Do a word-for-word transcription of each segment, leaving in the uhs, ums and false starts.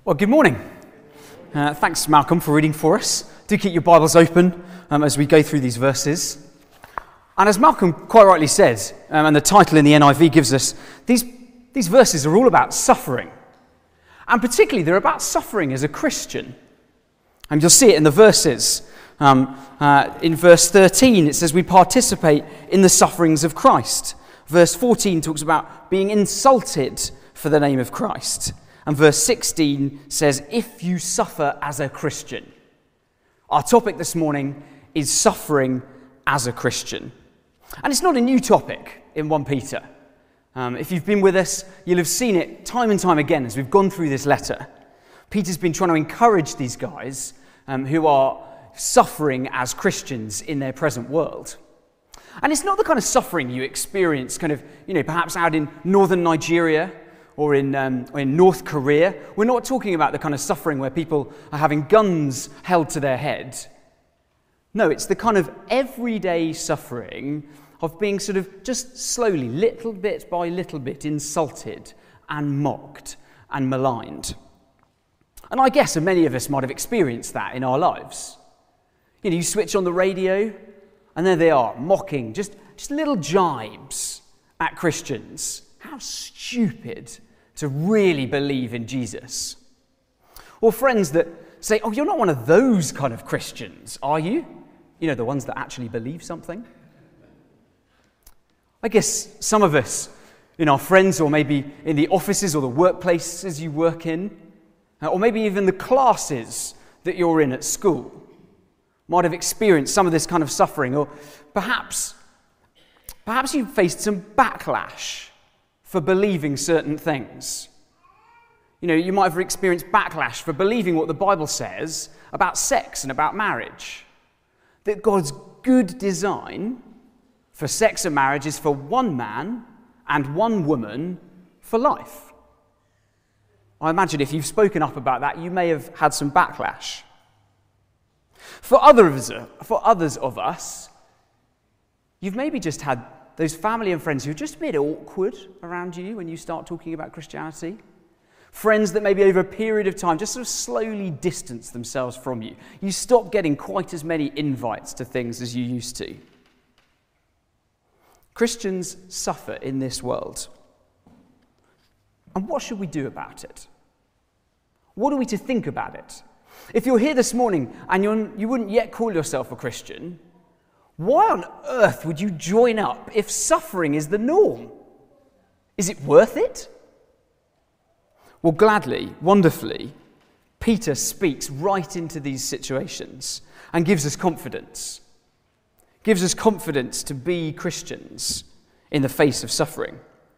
Well, good morning. Uh, thanks, Malcolm, for reading for us. Do keep your Bibles open um, as we go through these verses. And as Malcolm quite rightly said, um, and the title in the N I V gives us, these, these verses are all about suffering. And particularly, they're about suffering as a Christian. And you'll see it in the verses. Um, uh, in verse thirteen, it says we participate in the sufferings of Christ. Verse fourteen talks about being insulted for the name of Christ. And verse sixteen says, if you suffer as a Christian. Our topic this morning is suffering as a Christian. And it's not a new topic in First Peter. Um, if you've been with us, you'll have seen it time and time again as we've gone through this letter. Peter's been trying to encourage these guys um, who are suffering as Christians in their present world. And it's not the kind of suffering you experience kind of, you know, perhaps out in northern Nigeria or in, um, or in North Korea. We're not talking about the kind of suffering where people are having guns held to their head. No, it's the kind of everyday suffering of being sort of just slowly, little bit by little bit, insulted and mocked and maligned. And I guess many of us might have experienced that in our lives. You know, you switch on the radio, and there they are, mocking, just, just little jibes at Christians. How stupid to really believe in Jesus. Or friends that say, oh, you're not one of those kind of Christians, are you? You know, the ones that actually believe something. I guess some of us, in our friends, or maybe in the offices or the workplaces you work in, or maybe even the classes that you're in at school, might have experienced some of this kind of suffering, or perhaps, perhaps you've faced some backlash for believing certain things. You know, you might have experienced backlash for believing what the Bible says about sex and about marriage. That God's good design for sex and marriage is for one man and one woman for life. I imagine if you've spoken up about that, you may have had some backlash. For others, for others of us, you've maybe just had those family and friends who are just a bit awkward around you when you start talking about Christianity. Friends that maybe over a period of time just sort of slowly distance themselves from you. You stop getting quite as many invites to things as you used to. Christians suffer in this world. And what should we do about it? What are we to think about it? If you're here this morning and you're, you wouldn't yet call yourself a Christian, why on earth would you join up if suffering is the norm? Is it worth it? Well, gladly, wonderfully, Peter speaks right into these situations and gives us confidence. Gives us confidence to be Christians in the face of suffering.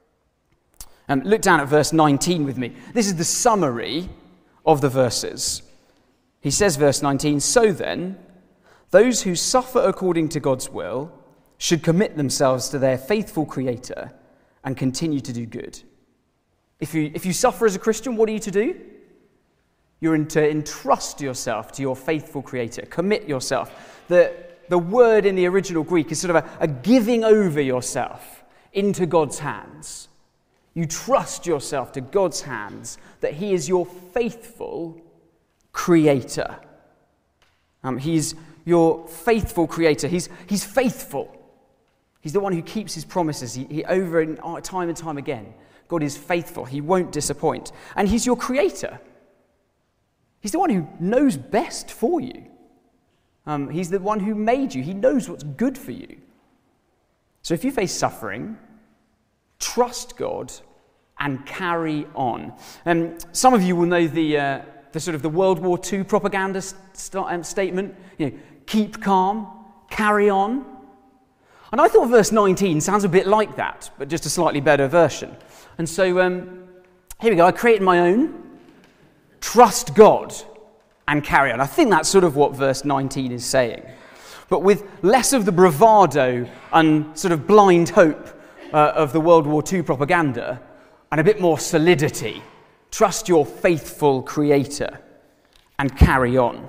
Um, look down at verse nineteen with me. This is the summary of the verses. He says, verse nineteen, so then, those who suffer according to God's will should commit themselves to their faithful Creator and continue to do good. If you, if you suffer as a Christian, what are you to do? You're in to entrust yourself to your faithful Creator. Commit yourself. The, the word in the original Greek is sort of a, a giving over yourself into God's hands. You trust yourself to God's hands that He is your faithful Creator. Um, he's your faithful Creator. He's, he's faithful. He's the one who keeps His promises. He, he over and time and time again. God is faithful. He won't disappoint. And He's your Creator. He's the one who knows best for you. Um, he's the one who made you. He knows what's good for you. So if you face suffering, trust God and carry on. Um, some of you will know the uh, the sort of the World War Two propaganda st- um, statement. You know, keep calm, carry on. And I thought verse nineteen sounds a bit like that, but just a slightly better version. And so um, here we go. I created my own. Trust God and carry on. I think that's sort of what verse nineteen is saying, but with less of the bravado and sort of blind hope uh, of the World War Two propaganda, and a bit more solidity. Trust your faithful Creator and carry on.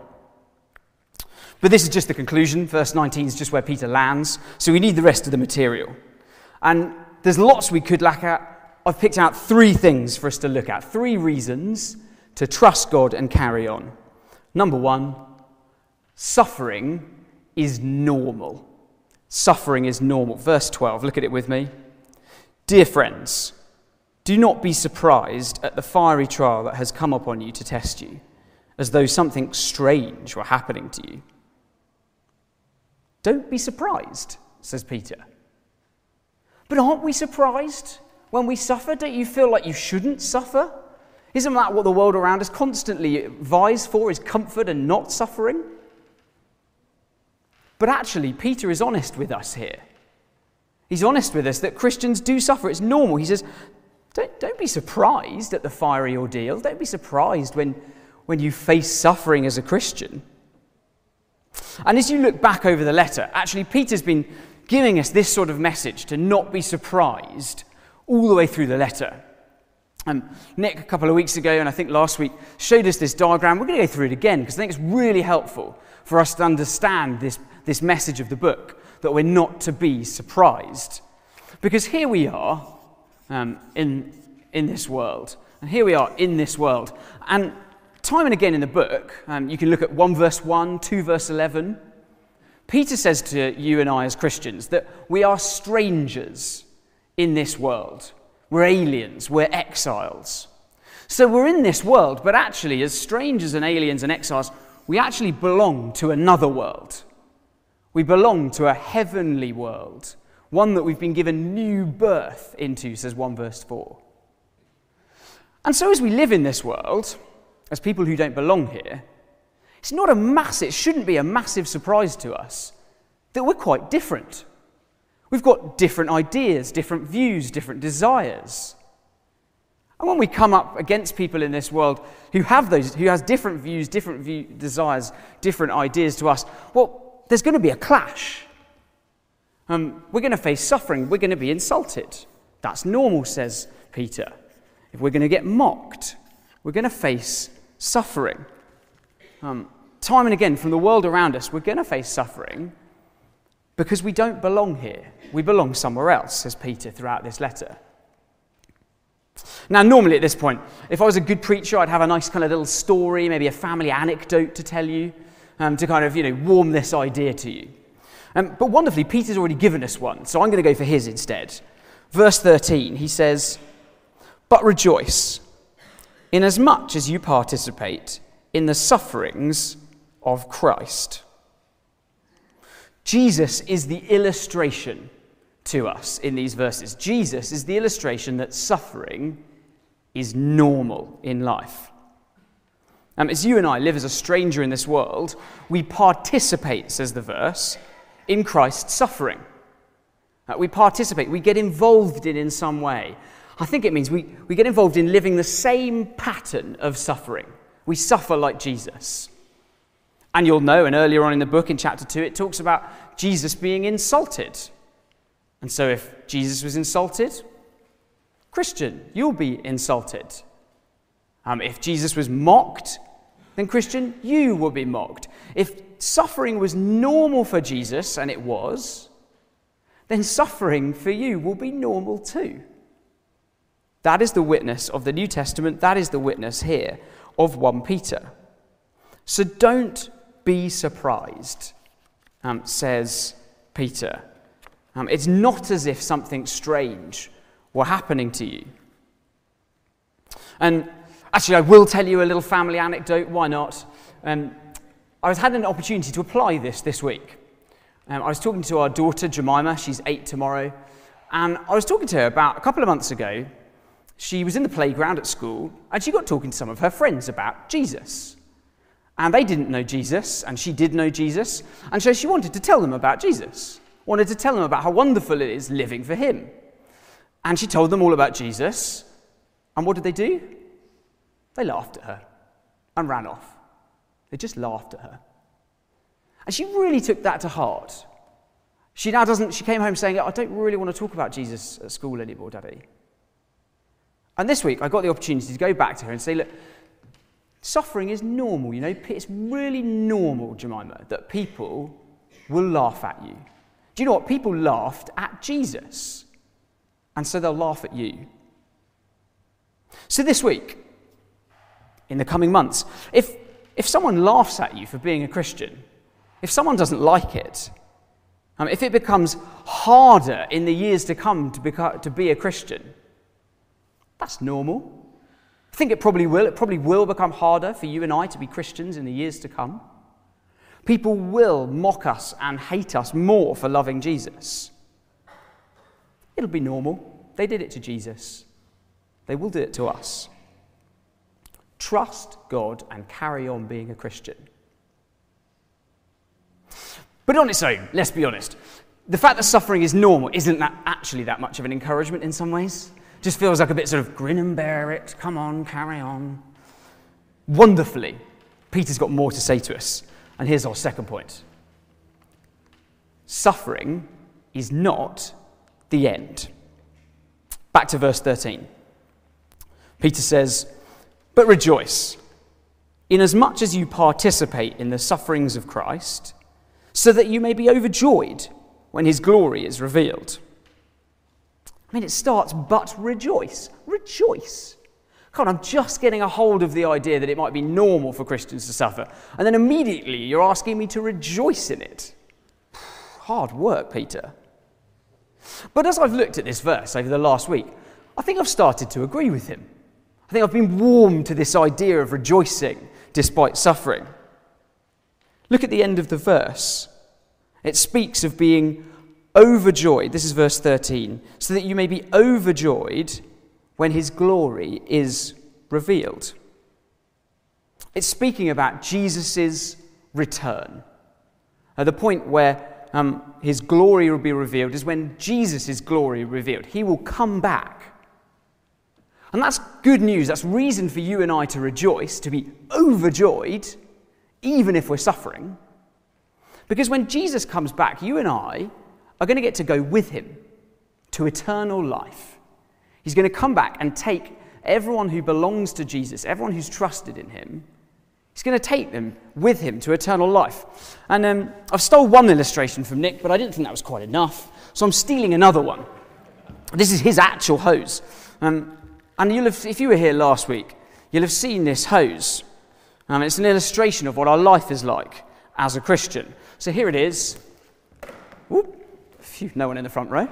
But this is just the conclusion. Verse nineteen is just where Peter lands, so we need the rest of the material. And there's lots we could look at. I've picked out three things for us to look at, three reasons to trust God and carry on. Number one, suffering is normal. Suffering is normal. Verse twelve, look at it with me. Dear friends, do not be surprised at the fiery trial that has come upon you to test you, as though something strange were happening to you. Don't be surprised, says Peter. But aren't we surprised when we suffer? Don't you feel like you shouldn't suffer? Isn't that what the world around us constantly vies for, is comfort and not suffering? But actually, Peter is honest with us here. He's honest with us that Christians do suffer. It's normal. He says, don't, don't be surprised at the fiery ordeal. Don't be surprised when, when you face suffering as a Christian. And as you look back over the letter, actually, Peter's been giving us this sort of message to not be surprised all the way through the letter. Um, Nick, a couple of weeks ago, and I think last week, showed us this diagram. We're going to go through it again because I think it's really helpful for us to understand this, this message of the book, that we're not to be surprised. Because here we are um, in, in this world, and here we are in this world. And time and again in the book, um, you can look at one verse one, two verse eleven. Peter says to you and I as Christians that we are strangers in this world. We're aliens, we're exiles. So we're in this world, but actually as strangers and aliens and exiles, we actually belong to another world. We belong to a heavenly world, one that we've been given new birth into, says one verse four. And so as we live in this world, as people who don't belong here, it's not a massive, it shouldn't be a massive surprise to us that we're quite different. We've got different ideas, different views, different desires. And when we come up against people in this world who have those, who has different views, different view, desires, different ideas to us, well, there's going to be a clash. Um, we're going to face suffering. We're going to be insulted. That's normal, says Peter. If we're going to get mocked, we're going to face suffering. Um, time and again, from the world around us, we're going to face suffering because we don't belong here. We belong somewhere else, says Peter throughout this letter. Now, normally at this point, if I was a good preacher, I'd have a nice kind of little story, maybe a family anecdote to tell you, um, to kind of, you know, warm this idea to you. Um, but wonderfully, Peter's already given us one, so I'm going to go for his instead. Verse thirteen, he says, "But rejoice, inasmuch as you participate in the sufferings of Christ." Jesus is the illustration to us in these verses. Jesus is the illustration that suffering is normal in life. Um, as you and I live as a stranger in this world, we participate, says the verse, in Christ's suffering. Uh, we participate, we get involved in in some way. I think it means we, we get involved in living the same pattern of suffering. We suffer like Jesus. And you'll know, and earlier on in the book, in chapter two, it talks about Jesus being insulted. And so if Jesus was insulted, Christian, you'll be insulted. Um, if Jesus was mocked, then Christian, you will be mocked. If suffering was normal for Jesus, and it was, then suffering for you will be normal too. That is the witness of the New Testament. That is the witness here of First Peter. So don't be surprised, um, says Peter. Um, it's not as if something strange were happening to you. And actually, I will tell you a little family anecdote. Why not? Um, I was had an opportunity to apply this this week. Um, I was talking to our daughter, Jemima. She's eight tomorrow. And I was talking to her about a couple of months ago. She was in the playground at school, and she got talking to some of her friends about Jesus. And they didn't know Jesus, and she did know Jesus. And so she wanted to tell them about Jesus. Wanted to tell them about how wonderful it is living for him. And she told them all about Jesus. And what did they do? They laughed at her and ran off. They just laughed at her. And she really took that to heart. She now doesn't, she came home saying, I don't really want to talk about Jesus at school anymore, Daddy. And this week, I got the opportunity to go back to her and say, look, suffering is normal, you know. It's really normal, Jemima, that people will laugh at you. Do you know what? People laughed at Jesus. And so they'll laugh at you. So this week, in the coming months. If, if someone laughs at you for being a Christian, if someone doesn't like it, um, if it becomes harder in the years to come to, beca- to be a Christian, that's normal. I think it probably will. It probably will become harder for you and I to be Christians in the years to come. People will mock us and hate us more for loving Jesus. It'll be normal. They did it to Jesus. They will do it to us. Trust God and carry on being a Christian. But on its own, let's be honest, the fact that suffering is normal isn't that actually that much of an encouragement in some ways. Just feels like a bit sort of grin and bear it, come on, carry on. Wonderfully, Peter's got more to say to us. And here's our second point. Suffering is not the end. Back to verse thirteen. Peter says, "But rejoice, inasmuch as you participate in the sufferings of Christ, so that you may be overjoyed when his glory is revealed." I mean, it starts, but rejoice. Rejoice. God, I'm just getting a hold of the idea that it might be normal for Christians to suffer. And then immediately you're asking me to rejoice in it. Hard work, Peter. But as I've looked at this verse over the last week, I think I've started to agree with him. I think I've been warmed to this idea of rejoicing despite suffering. Look at the end of the verse. It speaks of being overjoyed. This is verse thirteen. So that you may be overjoyed when his glory is revealed. It's speaking about Jesus' return. At the point where um, his glory will be revealed is when Jesus' glory revealed. He will come back. And that's good news. That's reason for you and I to rejoice, to be overjoyed, even if we're suffering. Because when Jesus comes back, you and I are going to get to go with him to eternal life. He's going to come back and take everyone who belongs to Jesus, everyone who's trusted in him, he's going to take them with him to eternal life. And um, I've stole one illustration from Nick, but I didn't think that was quite enough, so I'm stealing another one. This is his actual hose. Um, and you'll have, if you were here last week, you'll have seen this hose. Um, it's an illustration of what our life is like as a Christian. So here it is. Whoop. Phew, no one in the front row.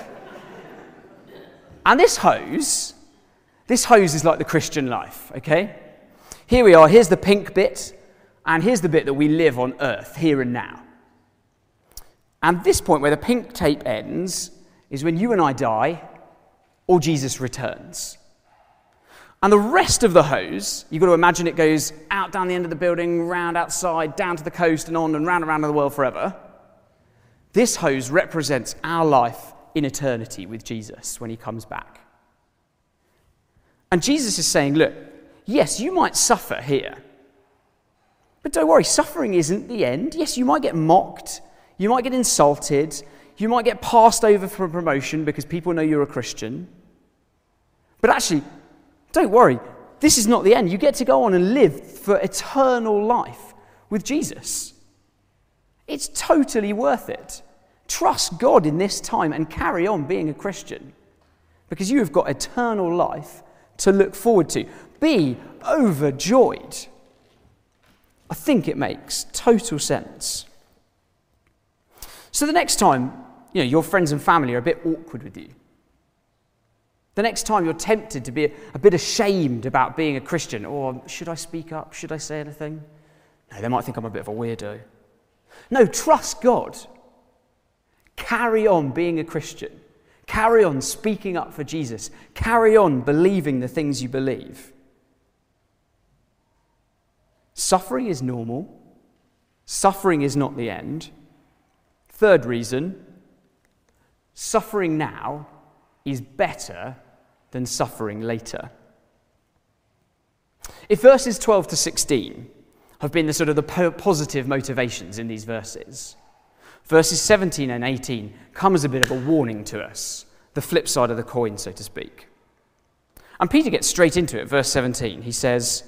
And this hose, this hose is like the Christian life, okay? Here we are, here's the pink bit, and here's the bit that we live on earth, here and now. And this point where the pink tape ends is when you and I die, or Jesus returns. And the rest of the hose, you've got to imagine it goes out down the end of the building, round outside, down to the coast and on and round and round the world forever. This hose represents our life in eternity with Jesus when he comes back. And Jesus is saying, look, yes, you might suffer here, but don't worry, suffering isn't the end. Yes, you might get mocked, you might get insulted, you might get passed over for a promotion because people know you're a Christian. But actually, don't worry, this is not the end. You get to go on and live for eternal life with Jesus. It's totally worth it. Trust God in this time and carry on being a Christian because you have got eternal life to look forward to. Be overjoyed. I think it makes total sense. So the next time, you know, your friends and family are a bit awkward with you, the next time you're tempted to be a, a bit ashamed about being a Christian, or should I speak up? Should I say anything? No, they might think I'm a bit of a weirdo. No, trust God. Carry on being a Christian. Carry on speaking up for Jesus. Carry on believing the things you believe. Suffering is normal. Suffering is not the end. Third reason, suffering now is better than suffering later. If verses twelve to sixteen have been the sort of the po- positive motivations in these verses, verses seventeen and eighteen come as a bit of a warning to us, the flip side of the coin, so to speak. And Peter gets straight into it, verse seventeen. He says,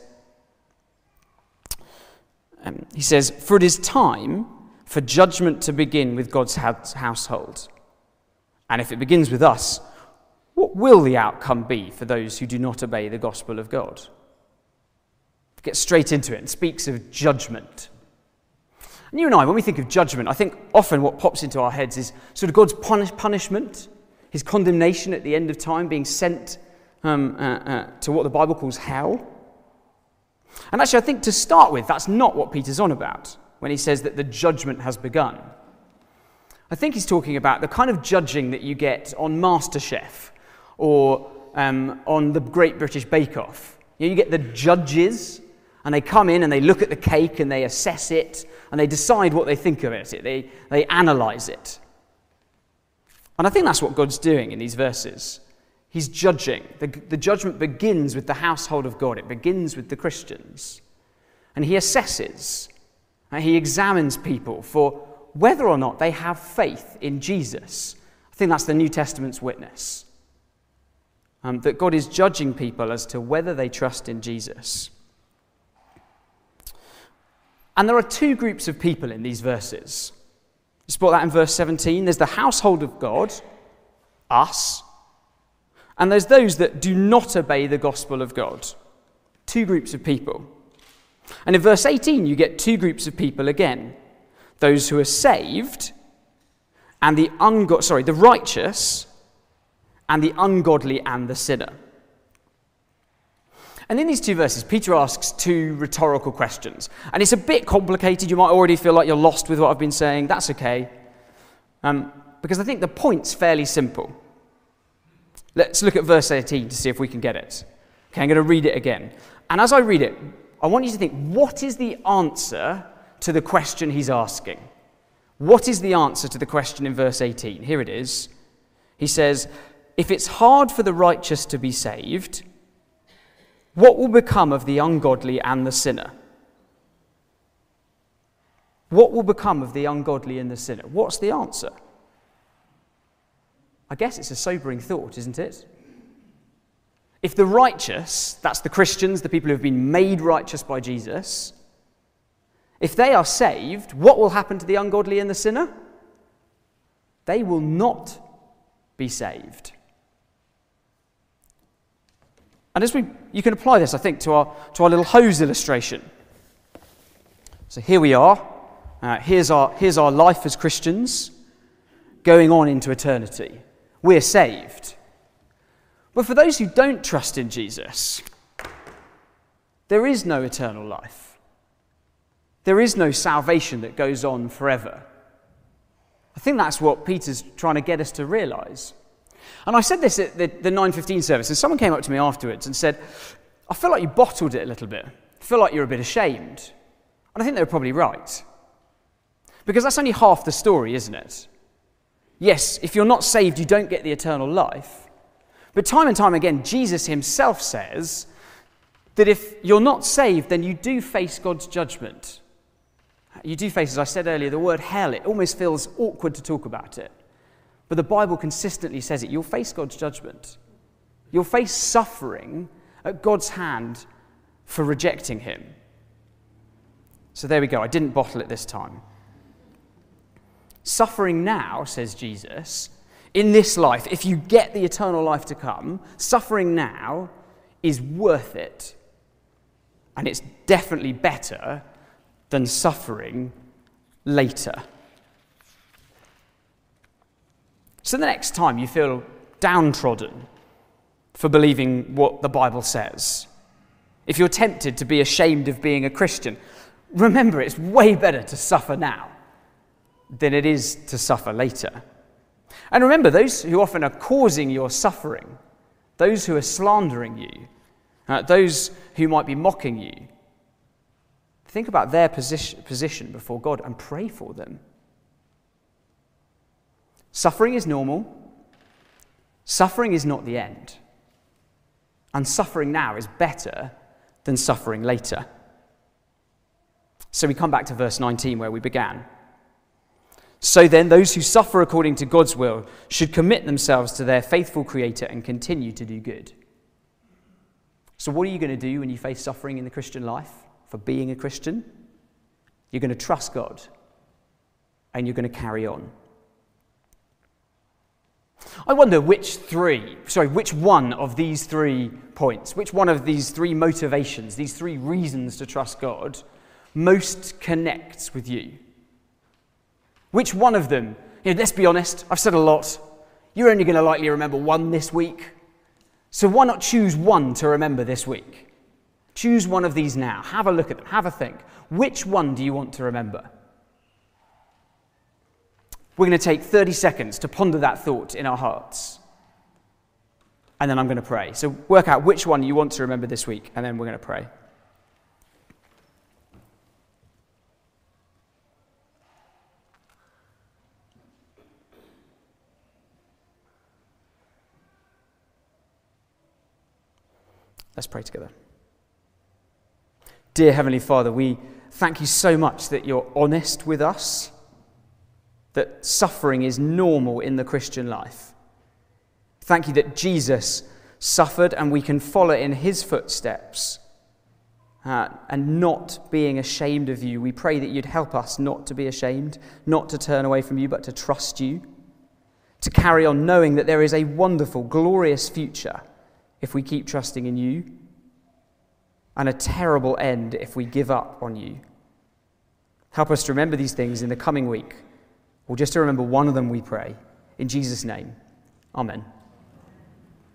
um, he says, "For it is time for judgment to begin with God's household. And if it begins with us, what will the outcome be for those who do not obey the gospel of God?" gets straight into it and speaks of judgment. And you and I, when we think of judgment, I think often what pops into our heads is sort of God's punish, punishment, his condemnation at the end of time, being sent um, uh, uh, to what the Bible calls hell. And actually, I think to start with, that's not what Peter's on about when he says that the judgment has begun. I think he's talking about the kind of judging that you get on MasterChef or um, on the Great British Bake Off. You know, you get the judges, and they come in and they look at the cake and they assess it and they decide what they think of it. They, they analyse it. And I think that's what God's doing in these verses. He's judging. The, the judgment begins with the household of God. It begins with the Christians. And he assesses, and he examines people for whether or not they have faith in Jesus. I think that's the New Testament's witness. Um, that God is judging people as to whether they trust in Jesus. And there are two groups of people in these verses. You spot that in verse seventeen. There's the household of God, us, and there's those that do not obey the gospel of God. Two groups of people. And in verse eighteen, you get two groups of people again. Those who are saved and the ungo- sorry, the righteous and the ungodly and the sinner. And in these two verses, Peter asks two rhetorical questions. And it's a bit complicated. You might already feel like you're lost with what I've been saying. That's okay. Um, because I think the point's fairly simple. Let's look at verse eighteen to see if we can get it. Okay, I'm going to read it again. And as I read it, I want you to think, what is the answer to the question he's asking? What is the answer to the question in verse eighteen? Here it is. He says, if it's hard for the righteous to be saved, what will become of the ungodly and the sinner? What will become of the ungodly and the sinner? What's the answer? I guess it's a sobering thought, isn't it? If the righteous, that's the Christians, the people who have been made righteous by Jesus, if they are saved, what will happen to the ungodly and the sinner? They will not be saved. And as we, you can apply this, I think, to our to our little hose illustration. So here we are. Uh, here's our here's our life as Christians, going on into eternity. We're saved. But for those who don't trust in Jesus, there is no eternal life. There is no salvation that goes on forever. I think that's what Peter's trying to get us to realise. And I said this at the, the nine fifteen service, and someone came up to me afterwards and said, I feel like you bottled it a little bit. I feel like you're a bit ashamed. And I think they were probably right. Because that's only half the story, isn't it? Yes, if you're not saved, you don't get the eternal life. But time and time again, Jesus himself says that if you're not saved, then you do face God's judgment. You do face, as I said earlier, the word hell. It almost feels awkward to talk about it. But the Bible consistently says it. You'll face God's judgment. You'll face suffering at God's hand for rejecting him. So there we go. I didn't bottle it this time. Suffering now, says Jesus, in this life, if you get the eternal life to come, suffering now is worth it. And it's definitely better than suffering later. So the next time you feel downtrodden for believing what the Bible says, if you're tempted to be ashamed of being a Christian, remember it's way better to suffer now than it is to suffer later. And remember, those who often are causing your suffering, those who are slandering you, uh, those who might be mocking you, think about their position, position before God and pray for them. Suffering is normal. Suffering is not the end. And suffering now is better than suffering later. So we come back to verse nineteen where we began. So then, those who suffer according to God's will should commit themselves to their faithful Creator and continue to do good. So what are you going to do when you face suffering in the Christian life for being a Christian? You're going to trust God and you're going to carry on. I wonder which three, sorry, which one of these three points, which one of these three motivations, these three reasons to trust God, most connects with you. Which one of them, you know, let's be honest, I've said a lot. You're only going to likely remember one this week. So why not choose one to remember this week? Choose one of these now. Have a look at them. Have a think. Which one do you want to remember? We're going to take thirty seconds to ponder that thought in our hearts. And then I'm going to pray. So work out which one you want to remember this week, and then we're going to pray. Let's pray together. Dear Heavenly Father, we thank you so much that you're honest with us, that suffering is normal in the Christian life. Thank you that Jesus suffered and we can follow in his footsteps uh, and not being ashamed of you. We pray that you'd help us not to be ashamed, not to turn away from you, but to trust you, to carry on knowing that there is a wonderful, glorious future if we keep trusting in you, and a terrible end if we give up on you. Help us to remember these things in the coming week, or just to remember one of them, we pray. In Jesus' name, amen.